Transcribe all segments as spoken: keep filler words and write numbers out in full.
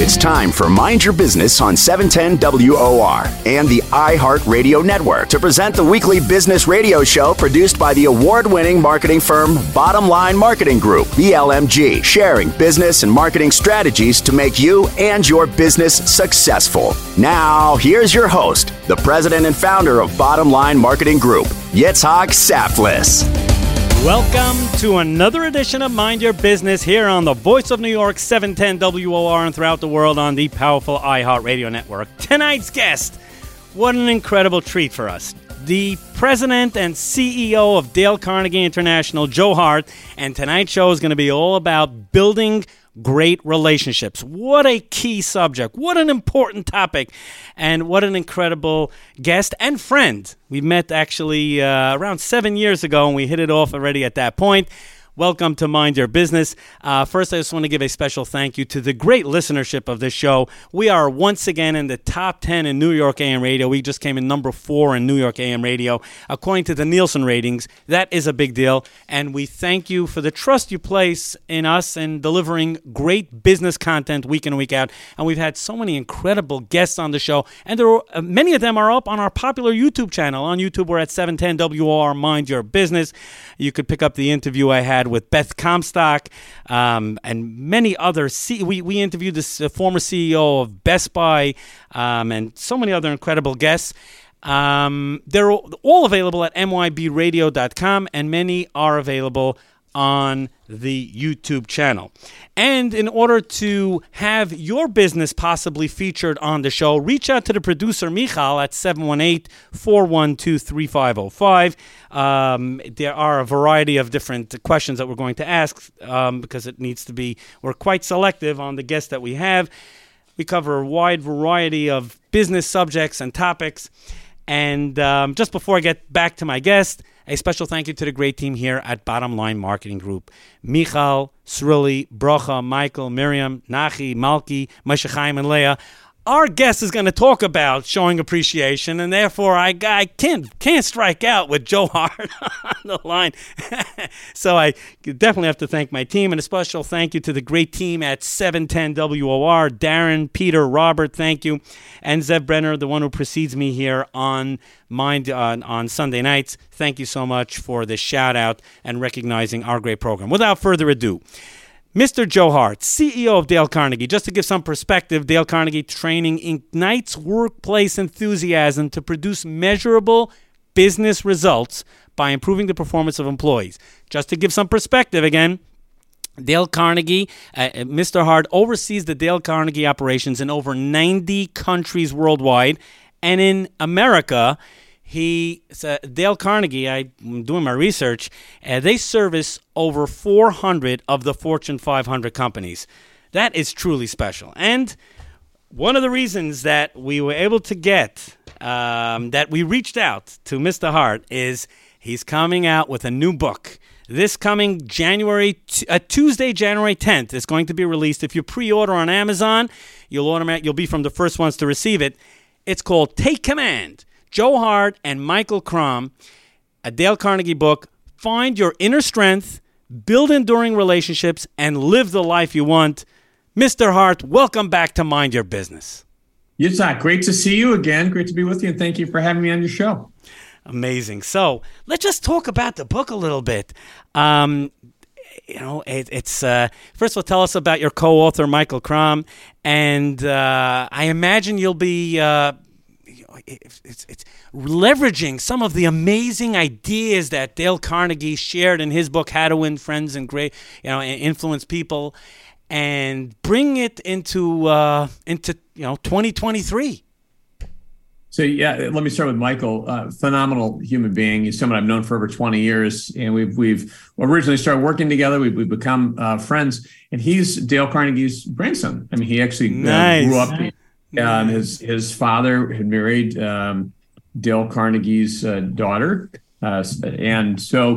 It's time for Mind Your Business on seven ten W O R and the iHeartRadio Network to present the weekly business radio show produced by the award-winning marketing firm Bottom Line Marketing Group, B L M G, sharing business and marketing strategies to make you and your business successful. Now, here's your host, the president and founder of Bottom Line Marketing Group, Yitzhak Saftlis. Welcome to another edition of Mind Your Business here on the Voice of New York, seven ten W O R, and throughout the world on the powerful iHeartRadio Network. Tonight's guest, what an incredible treat for us. The president and C E O of Dale Carnegie International, Joe Hart, and tonight's show is going to be all about building great relationships. What a key subject. What an important topic. And what an incredible guest and friend. We met actually uh, around seven years ago, and we hit it off already at that point. Welcome to Mind Your Business. Uh, first, I just want to give a special thank you to the great listenership of this show. We are once again in the top ten in New York A M radio. We just came in number four in New York A M radio. According to the Nielsen ratings, that is a big deal. And we thank you for the trust you place in us and delivering great business content week in and week out. And we've had so many incredible guests on the show. And there are, uh, many of them are up on our popular YouTube channel. On YouTube, we're at seven ten W O R Mind Your Business. You could pick up the interview I had with Beth Comstock um, and many other. C- we we interviewed this uh, former C E O of Best Buy um, and so many other incredible guests. Um, they're all available at M Y B radio dot com, and many are available on the YouTube channel. And in order to have your business possibly featured on the show, reach out to the producer, Michal, at seven one eight, four one two, three five zero five. Um, there are a variety of different questions that we're going to ask um, because it needs to be, we're quite selective on the guests that we have. We cover a wide variety of business subjects and topics. And um, just before I get back to my guest, a special thank you to the great team here at Bottom Line Marketing Group. Michal, Srili, Brocha, Michael, Miriam, Nachi, Malki, Moshe Chaim, and Leah. Our guest is going to talk about showing appreciation, and therefore I, I can't, can't strike out with Joe Hart on the line. So I definitely have to thank my team, and a special thank you to the great team at seven ten W O R, Darren, Peter, Robert, thank you, and Zev Brenner, the one who precedes me here on Mind uh, on Sunday nights. Thank you so much for the shout-out and recognizing our great program. Without further ado, Mister Joe Hart, C E O of Dale Carnegie. Just to give some perspective, Dale Carnegie Training ignites workplace enthusiasm to produce measurable business results by improving the performance of employees. Just to give some perspective again, Dale Carnegie, uh, Mister Hart oversees the Dale Carnegie operations in over ninety countries worldwide, and in America, He, uh, Dale Carnegie, I'm doing my research, uh, they service over four hundred of the Fortune five hundred companies. That is truly special. And one of the reasons that we were able to get, um, that we reached out to Mister Hart is he's coming out with a new book. This coming January, t- uh, Tuesday, January tenth, is going to be released. If you pre-order on Amazon, you'll automatic, you'll be from the first ones to receive it. It's called Take Command. Joe Hart and Michael Crom, a Dale Carnegie book. Find your inner strength, build enduring relationships, and live the life you want. Mister Hart, welcome back to Mind Your Business. Yitzhak, great to see you again. Great to be with you, and thank you for having me on your show. Amazing. So let's just talk about the book a little bit. Um, you know, it, it's uh, first of all, tell us about your co-author, Michael Crom, and uh, I imagine you'll be Uh, It's, it's, it's leveraging some of the amazing ideas that Dale Carnegie shared in his book, How to Win Friends and Great, you know, and Influence People, and bring it into uh, into you know twenty twenty-three. So yeah, let me start with Michael. Uh, phenomenal human being. He's someone I've known for over twenty years, and we've we've originally started working together. We've, we've become uh, friends, and he's Dale Carnegie's grandson. I mean, he actually nice. uh, grew up. Nice. Um, his his father had married um, Dale Carnegie's uh, daughter, uh, and so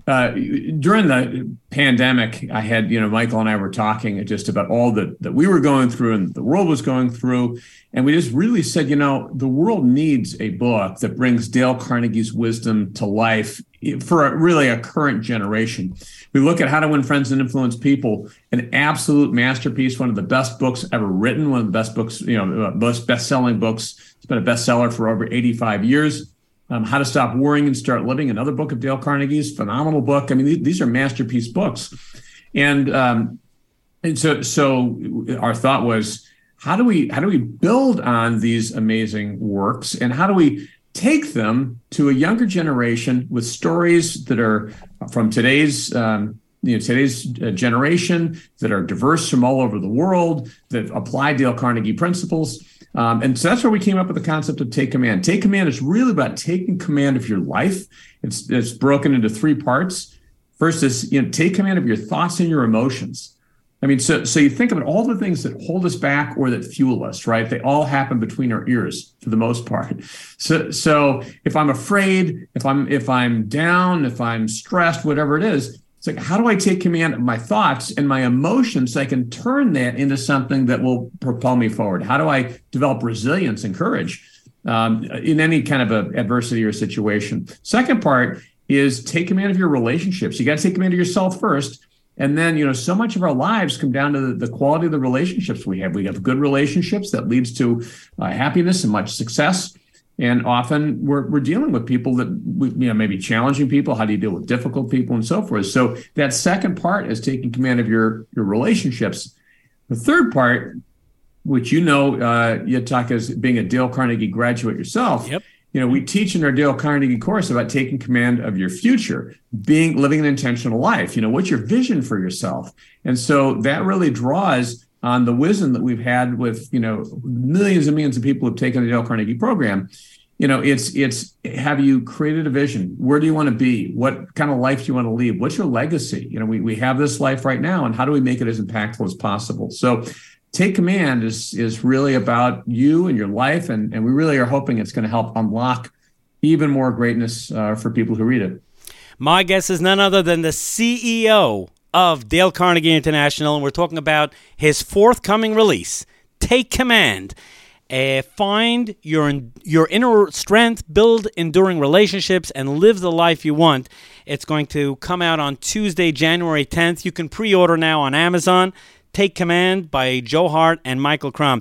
uh, during the pandemic, I had, you know, Michael and I were talking just about all that, that we were going through and the world was going through. And we just really said, you know, the world needs a book that brings Dale Carnegie's wisdom to life for a, really a current generation. We look at How to Win Friends and Influence People, an absolute masterpiece, one of the best books ever written, one of the best books, you know, most best-selling books. It's been a bestseller for over eighty-five years. Um, How to Stop Worrying and Start Living, another book of Dale Carnegie's, phenomenal book. I mean, these, these are masterpiece books. And, um, and so, so our thought was, how do we how do we build on these amazing works, and how do we take them to a younger generation with stories that are from today's um, you know today's uh, generation, that are diverse from all over the world, that apply Dale Carnegie principles. Um, and so that's where we came up with the concept of Take Command. Take Command is really about taking command of your life. It's it's broken into three parts. First is, you know, take command of your thoughts and your emotions. I mean, so so you think about all the things that hold us back or that fuel us, right? They all happen between our ears for the most part. So so if I'm afraid, if I'm if I'm down, if I'm stressed, whatever it is, it's like, how do I take command of my thoughts and my emotions so I can turn that into something that will propel me forward? How do I develop resilience and courage um, in any kind of a adversity or situation? Second part is take command of your relationships. You got to take command of yourself first. And then, you know, so much of our lives come down to the, the quality of the relationships we have. We have good relationships that leads to uh, happiness and much success. And often we're we're dealing with people that, we, you know, maybe challenging people. How do you deal with difficult people and so forth? So that second part is taking command of your, your relationships. The third part, which, you know, uh, you talk as being a Dale Carnegie graduate yourself. Yep. You know, we teach in our Dale Carnegie course about taking command of your future, being living an intentional life. You know, what's your vision for yourself? And so that really draws on the wisdom that we've had with, you know, millions and millions of people who've taken the Dale Carnegie program. You know, it's it's have you created a vision? Where do you want to be? What kind of life do you want to leave? What's your legacy? You know, we we have this life right now, and how do we make it as impactful as possible? So Take Command is is really about you and your life, and, and we really are hoping it's going to help unlock even more greatness uh, for people who read it. My guest is none other than the C E O of Dale Carnegie International, and we're talking about his forthcoming release, Take Command. Uh, find your your inner strength, build enduring relationships, and live the life you want. It's going to come out on Tuesday, January tenth. You can pre-order now on Amazon. Take Command by Joe Hart and Michael Crum.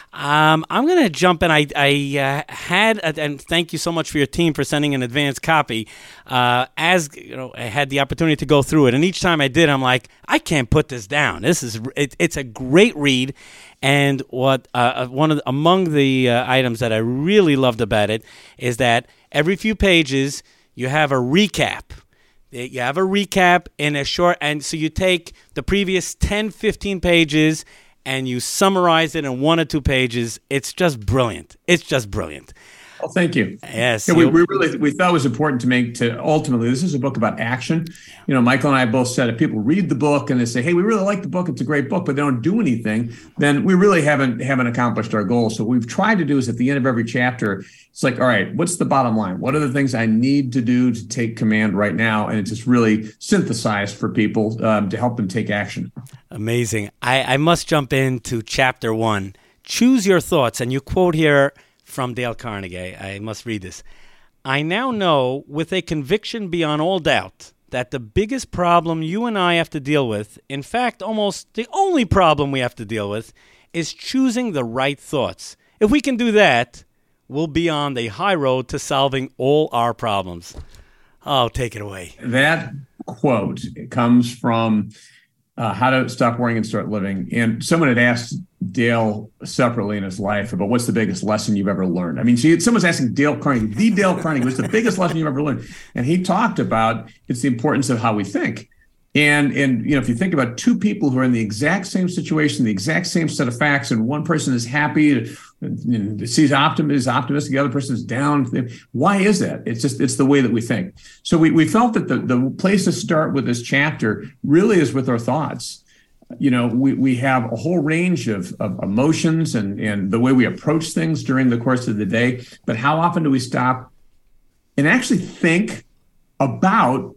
Um, I'm going to jump in. I, I uh, had, a, and thank you so much for your team for sending an advanced copy. Uh, as you know, I had the opportunity to go through it, and each time I did, I'm like, I can't put this down. This is it, it's a great read, and what uh, one of the, among the uh, items that I really loved about it is that every few pages you have a recap. You have a recap in a short, and so you take the previous ten, fifteen pages and you summarize it in one or two pages. It's just brilliant. It's just brilliant. Well, thank you. Yes. Yeah, we, we really we thought it was important to make to ultimately, this is a book about action. You know, Michael and I both said if people read the book and they say, hey, we really like the book, it's a great book, but they don't do anything, then we really haven't haven't accomplished our goal. So what we've tried to do is at the end of every chapter, it's like, all right, what's the bottom line? What are the things I need to do to take command right now? And it's just really synthesized for people um, to help them take action. Amazing. I, I must jump into chapter one. Choose your thoughts. And you quote here from Dale Carnegie. I must read this. I now know with a conviction beyond all doubt that the biggest problem you and I have to deal with, in fact, almost the only problem we have to deal with, is choosing the right thoughts. If we can do that, we'll be on the high road to solving all our problems. Oh, take it away. That quote comes from uh, How to Stop Worrying and Start Living. And someone had asked Dale separately in his life about what's the biggest lesson you've ever learned. I mean, see, someone's asking Dale Carnegie, the Dale Carnegie, what's the biggest lesson you've ever learned? And he talked about it's the importance of how we think. And, and you know, if you think about two people who are in the exact same situation, the exact same set of facts, and one person is happy, and sees optimism, is optimistic, the other person is down. Why is that? It's just, it's the way that we think. So we, we felt that the, the place to start with this chapter really is with our thoughts. You know, we, we have a whole range of, of emotions and, and the way we approach things during the course of the day. But how often do we stop and actually think about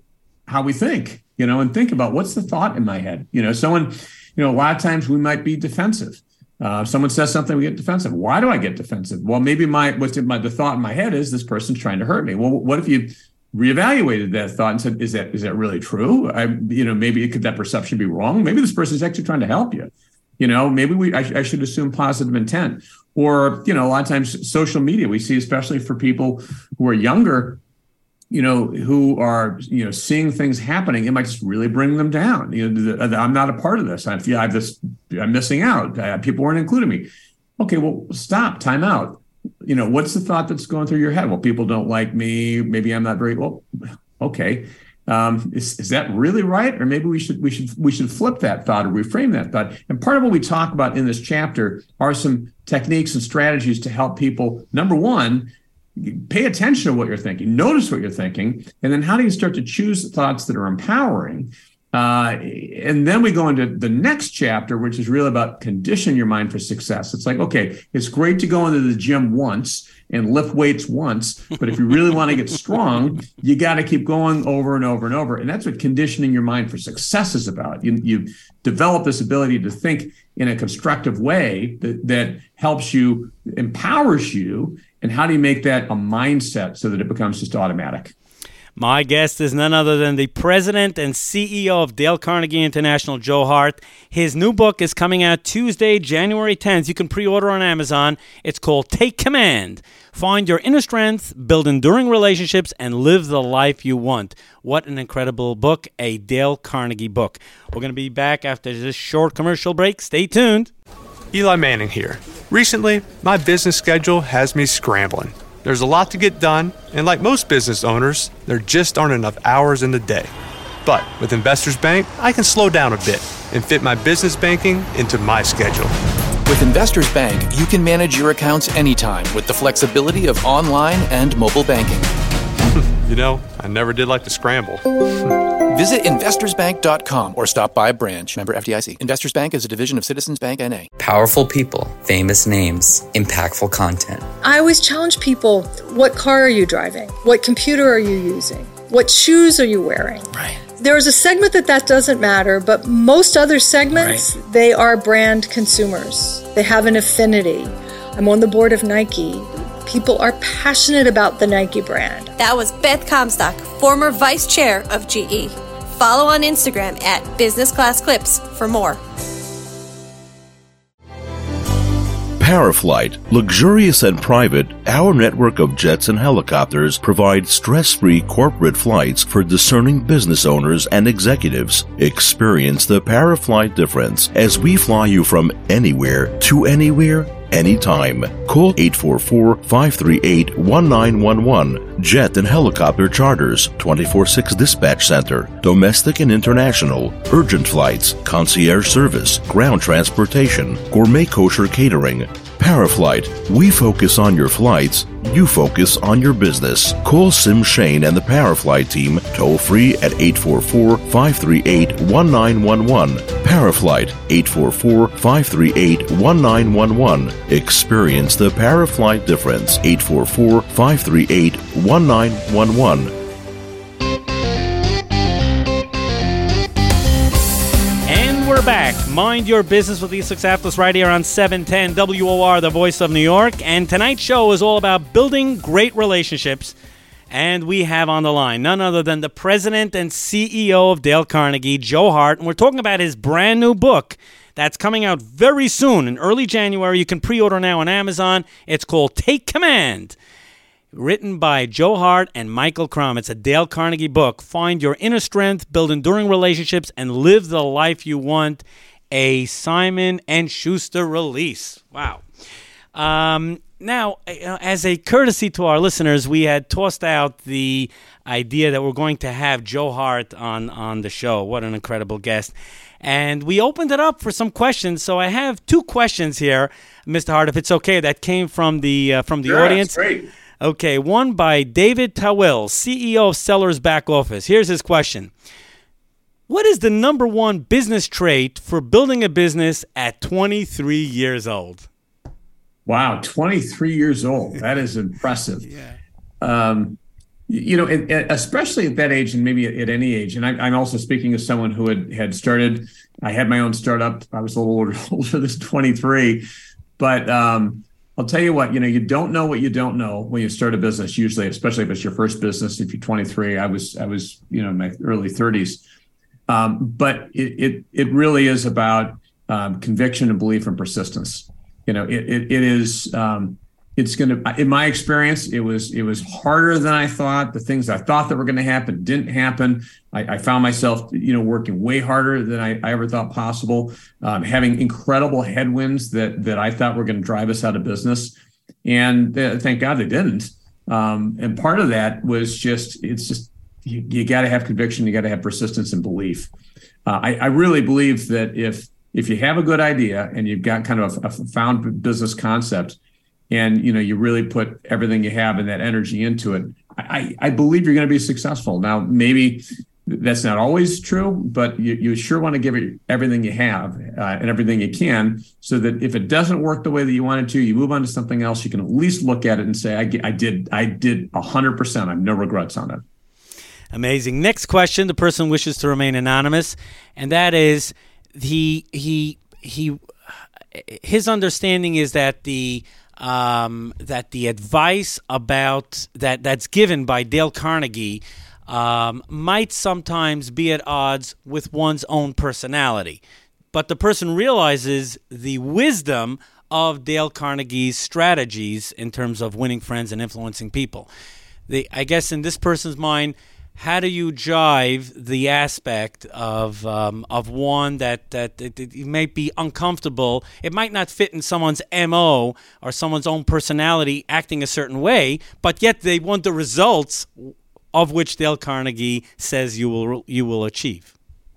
how we think, you know, and think about what's the thought in my head. You know, someone, you know, a lot of times we might be defensive. Uh, if someone says something, we get defensive. Why do I get defensive? Well, maybe my what's in my the thought in my head is this person's trying to hurt me. Well, what if you reevaluated that thought and said, is that is that really true? I, you know, maybe could that perception be wrong? Maybe this person is actually trying to help you. You know, maybe we I, I should assume positive intent. Or, you know, a lot of times social media, we see, especially for people who are younger, you know, who are, you know, seeing things happening, it might just really bring them down. You know, the, the, I'm not a part of this. I feel I have this, I'm missing out. I, people weren't including me. Okay, well, stop, time out. You know, what's the thought that's going through your head? Well, people don't like me. Maybe I'm not very well. Okay, um, is is that really right? Or maybe we should we should we should flip that thought or reframe that thought. And part of what we talk about in this chapter are some techniques and strategies to help people. Number one, pay attention to what you're thinking, notice what you're thinking, and then how do you start to choose thoughts that are empowering? Uh, and then we go into the next chapter, which is really about condition your mind for success. It's like, okay, it's great to go into the gym once and lift weights once, but if you really want to get strong, you got to keep going over and over and over. And that's what conditioning your mind for success is about. You, you develop this ability to think in a constructive way that, that helps you, empowers you. And how do you make that a mindset so that it becomes just automatic? My guest is none other than the president and C E O of Dale Carnegie International, Joe Hart. His new book is coming out Tuesday, January tenth. You can pre-order on Amazon. It's called Take Command. Find your inner strength, build enduring relationships, and live the life you want. What an incredible book, a Dale Carnegie book. We're going to be back after this short commercial break. Stay tuned. Eli Manning here. Recently, my business schedule has me scrambling. There's a lot to get done, and like most business owners, there just aren't enough hours in the day. But with Investors Bank, I can slow down a bit and fit my business banking into my schedule. With Investors Bank, you can manage your accounts anytime with the flexibility of online and mobile banking. You know, I never did like to scramble. Visit investors bank dot com or stop by a branch. Member F D I C. Investors Bank is a division of Citizens Bank N A. Powerful people, famous names, impactful content. I always challenge people, what car are you driving? What computer are you using? What shoes are you wearing? Right. There's a segment that that doesn't matter, but most other segments, right. They are brand consumers. They have an affinity. I'm on the board of Nike. People are passionate about the Nike brand. That was Beth Comstock, former vice chair of G E. Follow on Instagram at Business Class Clips for more. Paraflight, luxurious and private, our network of jets and helicopters provide stress-free corporate flights for discerning business owners and executives. Experience the Paraflight difference as we fly you from anywhere to anywhere, anytime. Call eight four four, five three eight, one nine one one. Jet and helicopter charters, twenty-four six dispatch center, domestic and international, urgent flights, concierge service, ground transportation, gourmet kosher catering. Paraflight, we focus on your flights, you focus on your business. Call Sim Shane and the Paraflight team toll free at eight four four, five three eight, one nine one one. Paraflight, eight four four, five three eight, one nine one one. Experience the Paraflight difference, eight four four, five three eight, one nine one one. We're back. Mind Your Business with Lisa Xaflis right here on seven ten W O R, the voice of New York. And tonight's show is all about building great relationships. And we have on the line none other than the president and C E O of Dale Carnegie, Joe Hart. And we're talking about his brand new book that's coming out very soon in early January. You can pre-order now on Amazon. It's called Take Command. Written by Joe Hart and Michael Crum. It's a Dale Carnegie book. Find your inner strength, build enduring relationships, and live the life you want. A Simon and Schuster release. Wow. Um, now, as a courtesy to our listeners, we had tossed out the idea that we're going to have Joe Hart on, on the show. What an incredible guest. And we opened it up for some questions. So I have two questions here, Mister Hart, if it's okay, that came from the uh, from the sure, audience. That's great. Okay, one by David Tawil, C E O of Sellers Back Office. Here's his question. What is the number one business trait for building a business at twenty-three years old? Wow, twenty-three years old. That is impressive. Yeah. Um, You know, it, it, especially at that age, and maybe at, at any age. And I, I'm also speaking as someone who had had started. I had my own startup. I was a little older, older than twenty-three, but um, I'll tell you what. You know, you don't know what you don't know when you start a business. Usually, especially if it's your first business. If you're twenty-three, I was, I was, you know, in my early thirties. Um, but it, it it really is about um, conviction and belief and persistence. You know, it it, it is. Um, It's going to, in my experience, it was it was harder than I thought. The things I thought that were going to happen didn't happen. I, I found myself, you know, working way harder than I, I ever thought possible, um, having incredible headwinds that that I thought were going to drive us out of business. And uh, thank God they didn't. Um, and part of that was just, it's just, you, you got to have conviction, you got to have persistence and belief. Uh, I, I really believe that if if you have a good idea and you've got kind of a, a found business concept, and you know you really put everything you have and that energy into it, I, I believe you're going to be successful. Now, maybe that's not always true, but you, you sure want to give it everything you have uh, and everything you can, so that if it doesn't work the way that you wanted to, you move on to something else. You can at least look at it and say, I, I did I did one hundred percent. I have no regrets on it. Amazing. Next question. The person wishes to remain anonymous, and that is he he he his understanding is that the Um, that the advice about that that's given by Dale Carnegie um, might sometimes be at odds with one's own personality. But the person realizes the wisdom of Dale Carnegie's strategies in terms of winning friends and influencing people. The, I guess in this person's mind, how do you jive the aspect of um, of one that, that, that, that it may be uncomfortable? It might not fit in someone's M O or someone's own personality acting a certain way, but yet they want the results of which Dale Carnegie says you will you will achieve.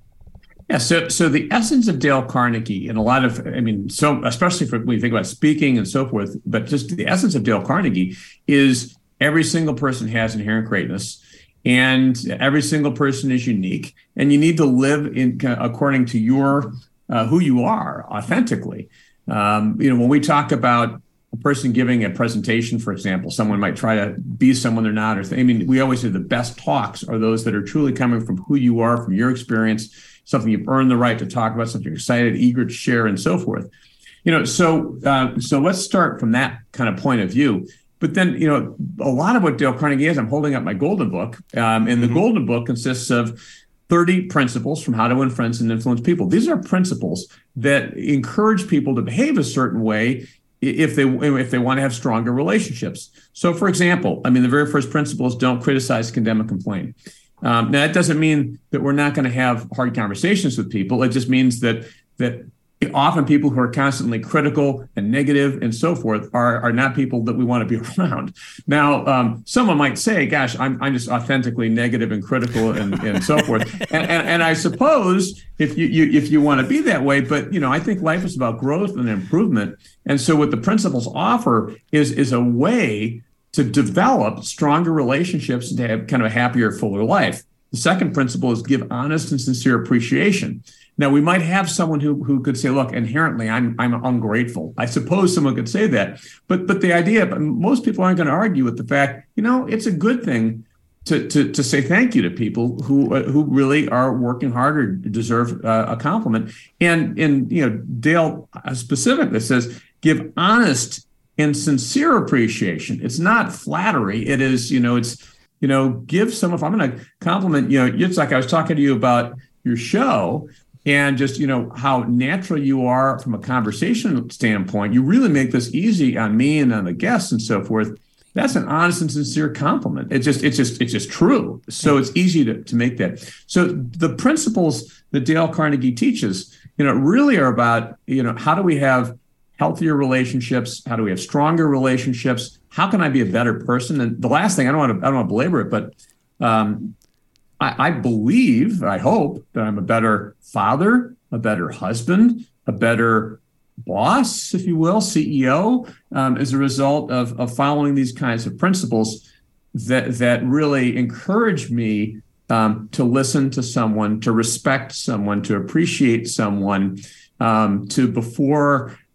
Yeah, so so the essence of Dale Carnegie, and a lot of, I mean, so especially for when you think about speaking and so forth, but just the essence of Dale Carnegie is every single person has inherent greatness. And every single person is unique, and you need to live in according to your uh, who you are authentically. Um, you know, when we talk about a person giving a presentation, for example, someone might try to be someone they're not. Or th- I mean, we always say the best talks are those that are truly coming from who you are, from your experience, something you've earned the right to talk about, something you're excited, eager to share, and so forth. You know, so uh, so let's start from that kind of point of view. But then, you know, a lot of what Dale Carnegie is, I'm holding up my Golden Book, um, and the mm-hmm. Golden Book consists of thirty principles from how to win friends and influence people. These are principles that encourage people to behave a certain way if they if they want to have stronger relationships. So, for example, I mean, the very first principle is don't criticize, condemn, and complain. Um, now, that doesn't mean that we're not going to have hard conversations with people. It just means that that. Often people who are constantly critical and negative and so forth are, are not people that we want to be around. Now, um, someone might say, gosh, I'm I'm just authentically negative and critical and, and so forth. And, and, and I suppose if you, you if you want to be that way, but, you know, I think life is about growth and improvement. And so what the principles offer is, is a way to develop stronger relationships and to have kind of a happier, fuller life. The second principle is give honest and sincere appreciation. Now, we might have someone who, who could say, look, inherently, I'm I'm ungrateful. I suppose someone could say that. But but the idea, most people aren't going to argue with the fact, you know, it's a good thing to to to say thank you to people who uh, who really are working hard or deserve uh, a compliment. And, and, you know, Dale specifically says, give honest and sincere appreciation. It's not flattery. It is, you know, it's, you know, give someone, if I'm going to compliment, you know, it's like I was talking to you about your show, and just, you know, how natural you are from a conversation standpoint. You really make this easy on me and on the guests and so forth. That's an honest and sincere compliment. It's just, it's just, it's just true. So it's easy to, to make that. So the principles that Dale Carnegie teaches, you know, really are about, you know, how do we have healthier relationships? How do we have stronger relationships? How can I be a better person? And the last thing, I don't want to, I don't want to belabor it, but um, I, I believe, I hope that I'm a better father, a better husband, a better boss, if you will, C E O, um, as a result of, of following these kinds of principles that that really encourage me um, to listen to someone, to respect someone, to appreciate someone, um, to before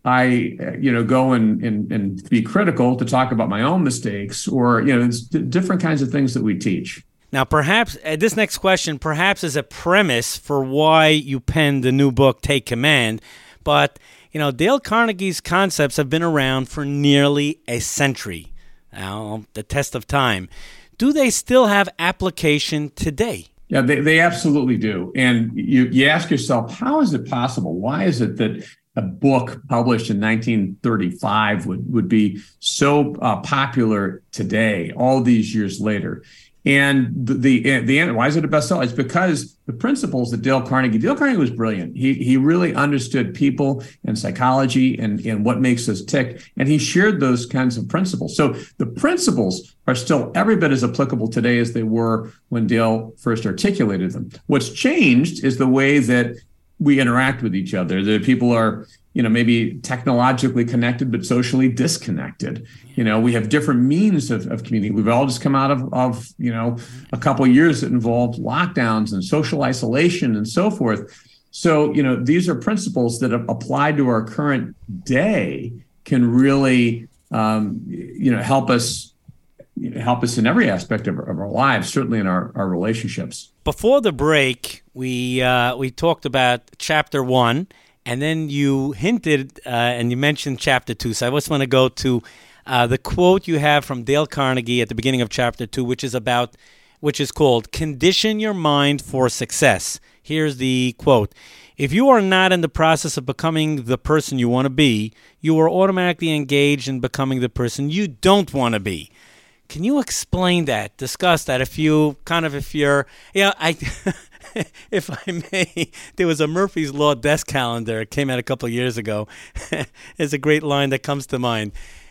I, you know, go and, and, and be critical to talk about my own mistakes, or, you know, it's d- different kinds of things that we teach. Now, perhaps uh, this next question perhaps is a premise for why you penned the new book, Take Command. But, you know, Dale Carnegie's concepts have been around for nearly a century. Now, the test of time. Do they still have application today? Yeah, they, they absolutely do. And you, you ask yourself, how is it possible? Why is it that a book published in nineteen thirty-five would, would be so uh, popular today, all these years later? And the, the the why is it a bestseller? It's because the principles that Dale Carnegie, Dale Carnegie was brilliant. He he really understood people and psychology and, and what makes us tick. And he shared those kinds of principles. So the principles are still every bit as applicable today as they were when Dale first articulated them. What's changed is the way that we interact with each other. That people are, you know, maybe technologically connected, but socially disconnected. You know, we have different means of, of communicating. We've all just come out of, of, you know, a couple of years that involved lockdowns and social isolation and so forth. So, you know, these are principles that have applied to our current day can really, um, you know, help us help us in every aspect of, of our lives, certainly in our, our relationships. Before the break, we uh, we talked about chapter one, and then you hinted uh, and you mentioned chapter two. So I just want to go to uh, the quote you have from Dale Carnegie at the beginning of chapter two, which is about, which is called "Condition Your Mind for Success." Here's the quote. If you are not in the process of becoming the person you want to be, you are automatically engaged in becoming the person you don't want to be. Can you explain that, discuss that? If you kind of, if you're, yeah, you know, I, if I may, there was a Murphy's Law desk calendar. It came out a couple of years ago. It's a great line that comes to mind.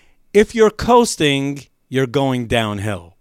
If you're coasting, you're going downhill.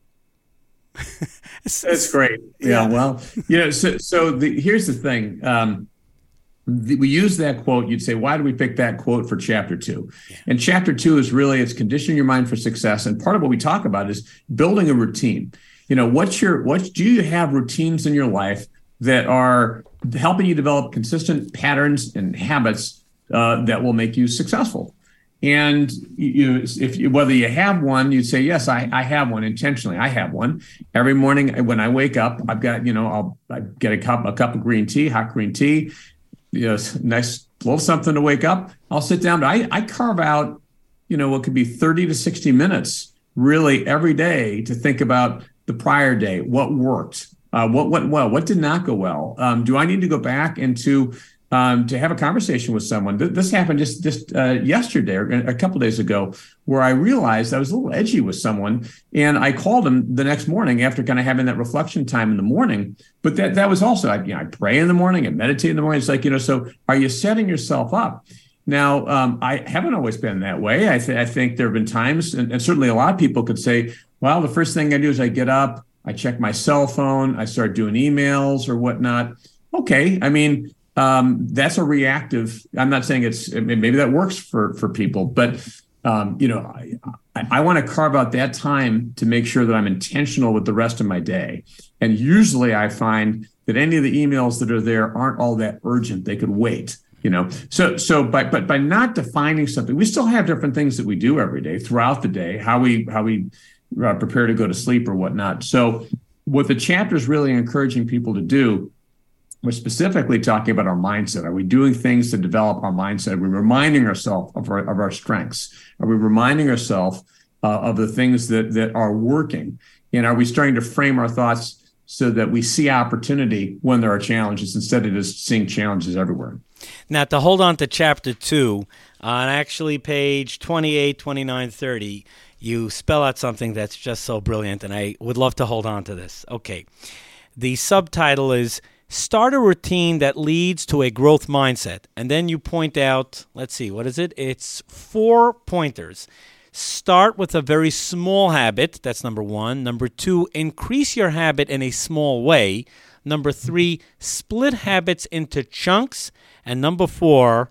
That's great. Yeah, yeah. Well, you know, so, so the, here's the thing. Um, the, we use that quote. You'd say, why do we pick that quote for chapter two? Yeah. And chapter two is really, it's conditioning your mind for success. And part of what we talk about is building a routine. You know, what's your, what do you have routines in your life that are helping you develop consistent patterns and habits uh, that will make you successful? And you, if you, whether you have one, you'd say, yes, I, I have one intentionally. I have one every morning when I wake up. I've got, you know, I'll I get a cup, a cup of green tea, hot green tea, you know, nice little something to wake up. I'll sit down. I, I carve out, you know, what could be thirty to sixty minutes really every day to think about the prior day, what worked, uh, what went well, what did not go well. Um, do I need to go back into Um, to have a conversation with someone? This happened just just uh, yesterday or a couple of days ago, where I realized I was a little edgy with someone, and I called him the next morning after kind of having that reflection time in the morning. But that that was also, I, you know, I pray in the morning and meditate in the morning. It's like, you know, so are you setting yourself up? Now, um, I haven't always been that way. I, th- I think there have been times, and, and certainly a lot of people could say, well, the first thing I do is I get up, I check my cell phone, I start doing emails or whatnot. Okay, I mean, Um, that's a reactive. I'm not saying it's, maybe that works for, for people, but, um, you know, I, I, I want to carve out that time to make sure that I'm intentional with the rest of my day. And usually I find that any of the emails that are there aren't all that urgent. They could wait, you know? So, so, by, but by not defining something, we still have different things that we do every day throughout the day, how we, how we uh, prepare to go to sleep or whatnot. So what the chapter is really encouraging people to do, we're specifically talking about our mindset. Are we doing things to develop our mindset? Are we reminding ourselves of our, of our strengths? Are we reminding ourselves uh, of the things that, that are working? And are we starting to frame our thoughts so that we see opportunity when there are challenges instead of just seeing challenges everywhere? Now, to hold on to chapter two, on actually page twenty-eight, twenty-nine, thirty, you spell out something that's just so brilliant, and I would love to hold on to this. Okay. The subtitle is Start a Routine That Leads to a Growth Mindset. And then you point out, let's see, what is it? It's four pointers. Start with a very small habit. That's number one. Number two, increase your habit in a small way. Number three, split habits into chunks. And number four,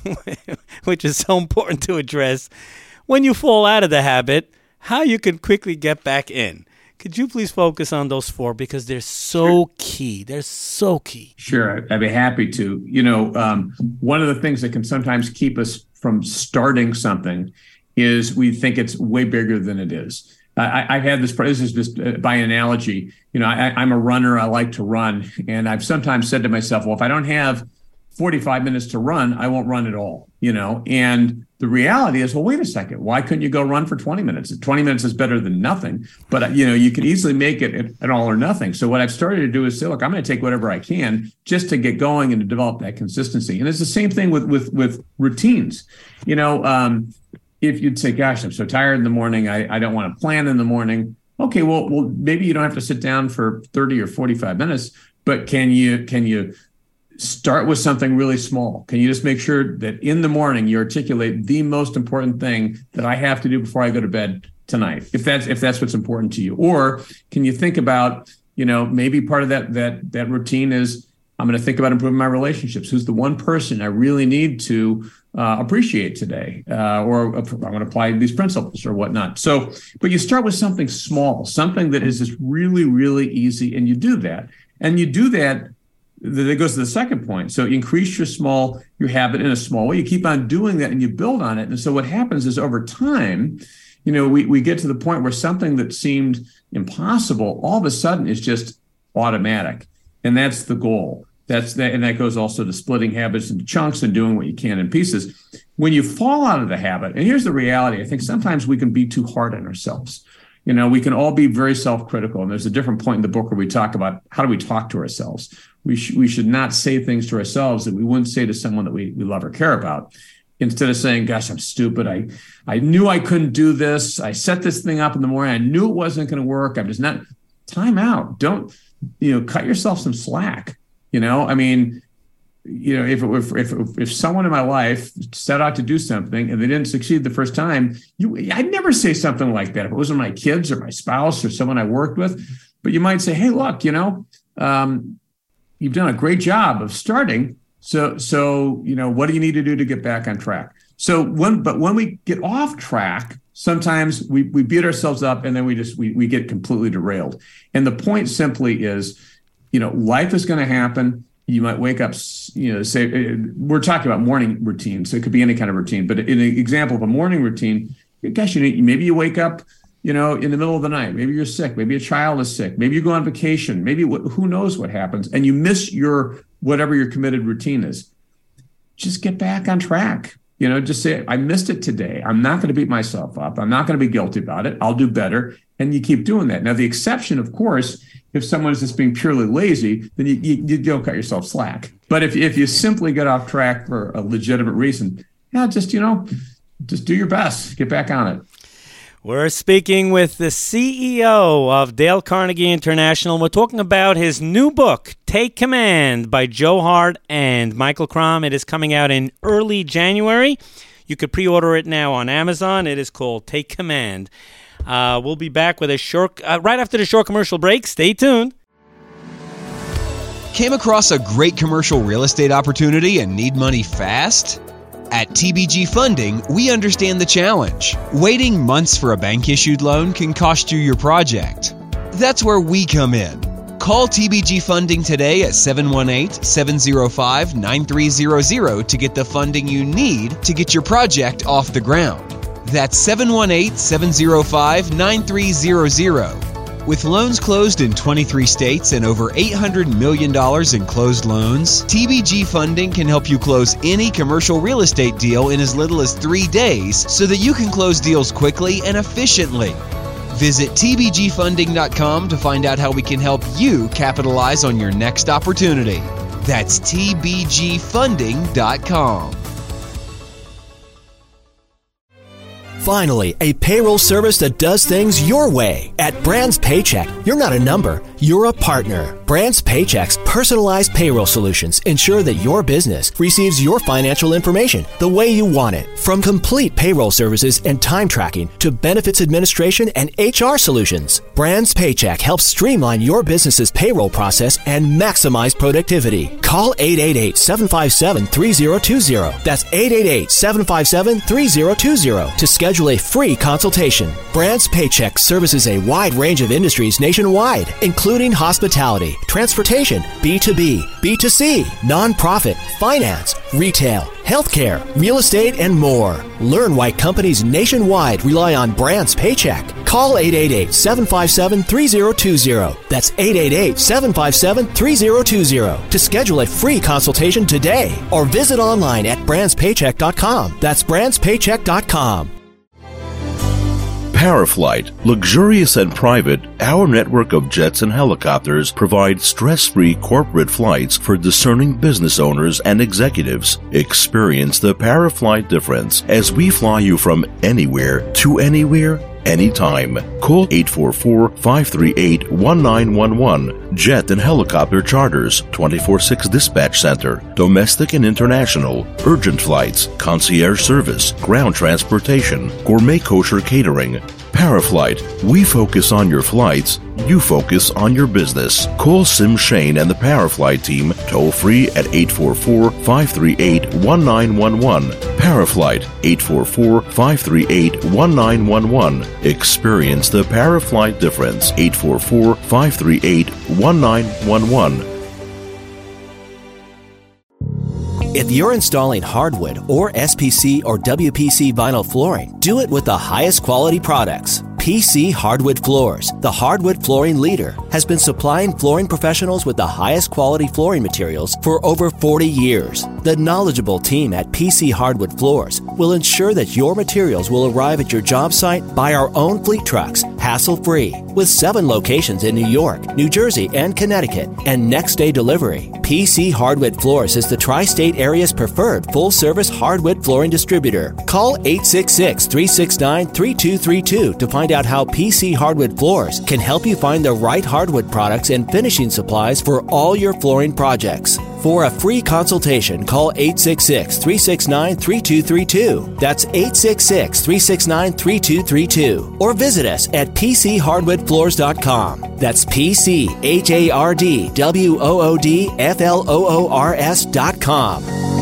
which is so important to address, when you fall out of the habit, how you can quickly get back in. Could you please focus on those four because they're so sure. key. They're so key. Sure, I'd be happy to. You know, um, one of the things that can sometimes keep us from starting something is we think it's way bigger than it is. I, I've had this, this is just by analogy, you know, I, I'm a runner. I like to run. And I've sometimes said to myself, well, if I don't have forty-five minutes to run, I won't run at all, you know? And the reality is, well, wait a second. Why couldn't you go run for twenty minutes? twenty minutes is better than nothing, but you know, you can easily make it an all or nothing. So what I've started to do is say, look, I'm going to take whatever I can just to get going and to develop that consistency. And it's the same thing with, with, with routines, you know, um, if you'd say, gosh, I'm so tired in the morning. I, I don't want to plan in the morning. Okay, well, well, maybe you don't have to sit down for thirty or forty-five minutes, but can you, can you start with something really small? Can you just make sure that in the morning you articulate the most important thing that I have to do before I go to bed tonight, if that's, if that's what's important to you? Or can you think about, you know, maybe part of that, that, that routine is, I'm going to think about improving my relationships. Who's the one person I really need to uh, appreciate today? Uh, or I'm going to apply these principles or whatnot. So, but you start with something small, something that is just really, really easy. And you do that. And you do that. That goes to the second point. So increase your small, your habit in a small way. You keep on doing that and you build on it. And so what happens is over time, you know, we, we get to the point where something that seemed impossible all of a sudden is just automatic. And that's the goal. That's that. And that goes also to splitting habits into chunks and doing what you can in pieces. When you fall out of the habit, and here's the reality, I think sometimes we can be too hard on ourselves. You know, we can all be very self-critical. And there's a different point in the book where we talk about how do we talk to ourselves. We, sh- we should not say things to ourselves that we wouldn't say to someone that we, we love or care about. Instead of saying, gosh, I'm stupid. I, I knew I couldn't do this. I set this thing up in the morning. I knew it wasn't going to work. I'm just not. Time out. Don't, you know, cut yourself some slack. You know, I mean, you know, if, if if if someone in my life set out to do something and they didn't succeed the first time, you I'd never say something like that if it wasn't my kids or my spouse or someone I worked with. But you might say, hey, look, you know, um, you've done a great job of starting. So so you know, what do you need to do to get back on track? So when but when we get off track, sometimes we we beat ourselves up and then we just we we get completely derailed. And the point simply is, you know, life is going to happen. You might wake up, you know, say, we're talking about morning routines. So it could be any kind of routine. But in an example of a morning routine, gosh, you know, maybe you wake up, you know, in the middle of the night. Maybe you're sick. Maybe a child is sick. Maybe you go on vacation. Maybe who knows what happens. And you miss your, whatever your committed routine is. Just get back on track. You know, just say, I missed it today. I'm not going to beat myself up. I'm not going to be guilty about it. I'll do better. And you keep doing that. Now, the exception, of course, if someone is just being purely lazy, then you, you, you don't cut yourself slack. But if, if you simply get off track for a legitimate reason, yeah, just, you know, just do your best. Get back on it. We're speaking with the C E O of Dale Carnegie International. We're talking about his new book, Take Command, by Joe Hart and Michael Crom. It is coming out in early January. You could pre-order it now on Amazon. It is called Take Command. Uh, we'll be back with a short, uh, right after the short commercial break. Stay tuned. Came across a great commercial real estate opportunity and need money fast? At T B G Funding, we understand the challenge. Waiting months for a bank-issued loan can cost you your project. That's where we come in. Call T B G Funding today at seven one eight, seven zero five, nine three zero zero to get the funding you need to get your project off the ground. That's seven one eight, seven zero five, nine three zero zero. With loans closed in twenty-three states and over eight hundred million dollars in closed loans, T B G Funding can help you close any commercial real estate deal in as little as three days so that you can close deals quickly and efficiently. Visit T B G funding dot com to find out how we can help you capitalize on your next opportunity. That's T B G funding dot com. Finally, a payroll service that does things your way. At Brands Paycheck, you're not a number, you're a partner. Brands Paycheck's personalized payroll solutions ensure that your business receives your financial information the way you want it, From complete payroll services and time tracking to benefits administration and H R solutions, Brands Paycheck helps streamline your business's payroll process and maximize productivity. Call eight eight eight, seven five seven, three zero two zero. That's eight eight eight, seven five seven, three zero two zero to schedule a free consultation. Brands Paycheck services a wide range of industries nationwide, including hospitality, transportation, B two B, B two C, nonprofit, finance, retail, healthcare, real estate, and more. Learn why companies nationwide rely on Brands Paycheck. Call eight eight eight, seven five seven, three zero two zero. That's eight eight eight, seven five seven, three zero two zero to schedule a free consultation today or visit online at brands paycheck dot com. That's brands paycheck dot com. Paraflight, luxurious and private, our network of jets and helicopters provide stress-free corporate flights for discerning business owners and executives. Experience the Paraflight difference as we fly you from anywhere to anywhere, anytime. Call eight four four, five three eight, one nine one one. Jet and helicopter charters, twenty-four six dispatch center, domestic and international, urgent flights, concierge service, ground transportation, gourmet kosher catering. Paraflight, we focus on your flights, you focus on your business. Call Sim Shane and the Paraflight team toll free at eight four four, five three eight, one nine one one. Paraflight, eight four four, five three eight, one nine one one. Experience the Paraflight difference, eight four four, five three eight, one nine one one. If you're installing hardwood or S P C or W P C vinyl flooring, do it with the highest quality products. P C Hardwood Floors, the hardwood flooring leader, has been supplying flooring professionals with the highest quality flooring materials for over forty years. The knowledgeable team at P C Hardwood Floors will ensure that your materials will arrive at your job site by our own fleet trucks, hassle-free. With seven locations in New York, New Jersey, and Connecticut, and next-day delivery, P C Hardwood Floors is the tri-state area's preferred full-service hardwood flooring distributor. Call eight six six, three six nine, three two three two to find out how P C Hardwood Floors can help you find the right hardwood products and finishing supplies for all your flooring projects. For a free consultation, call eight six six, three six nine, three two three two. That's eight six six, three six nine, three two three two. Or visit us at p c hardwood floors dot com. That's P C H A R D W O O D F L O O R S dot com.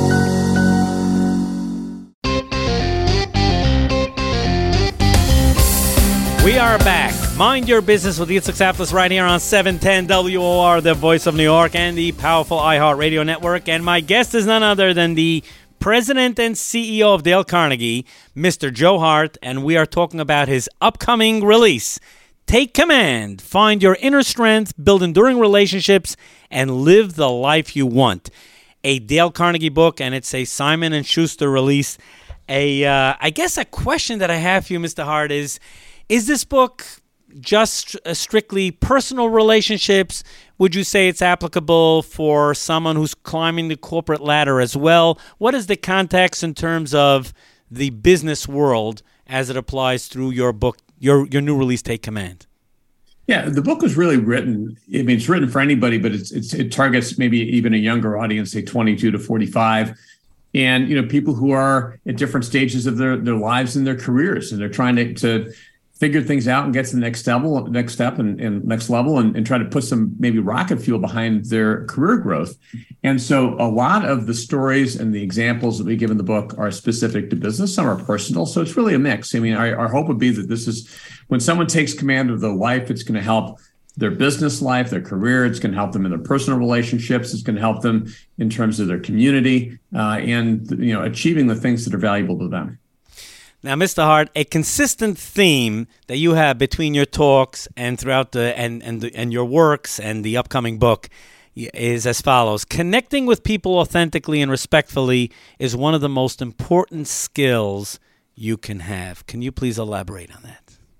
We are back. Mind Your Business with Yitzhak Saplis right here on seven ten W O R, the voice of New York, and the powerful iHeart Radio Network. And my guest is none other than the president and C E O of Dale Carnegie, Mister Joe Hart, and we are talking about his upcoming release, Take Command, Find Your Inner Strength, Build Enduring Relationships, and Live the Life You Want. A Dale Carnegie book, and it's a Simon and Schuster release. A, uh, I guess a question that I have for you, Mister Hart, is, is this book just uh, strictly personal relationships? Would you say it's applicable for someone who's climbing the corporate ladder as well? What is the context in terms of the business world as it applies through your book, your your new release, Take Command? Yeah, the book was really written. I mean, it's written for anybody, but it's, it's it targets maybe even a younger audience, say twenty-two to forty-five. And, you know, people who are at different stages of their, their lives and their careers, and they're trying to, to figure things out and get to the next level, next step and, and next level and, and try to put some maybe rocket fuel behind their career growth. And so a lot of the stories and the examples that we give in the book are specific to business. Some are personal. So it's really a mix. I mean, our, our hope would be that this is when someone takes command of their life, it's going to help their business life, their career. It's going to help them in their personal relationships. It's going to help them in terms of their community uh, and, you know, achieving the things that are valuable to them. Now, Mister Hart, a consistent theme that you have between your talks and throughout the and and the, and your works and the upcoming book is as follows: connecting with people authentically and respectfully is one of the most important skills you can have. Can you please elaborate on that?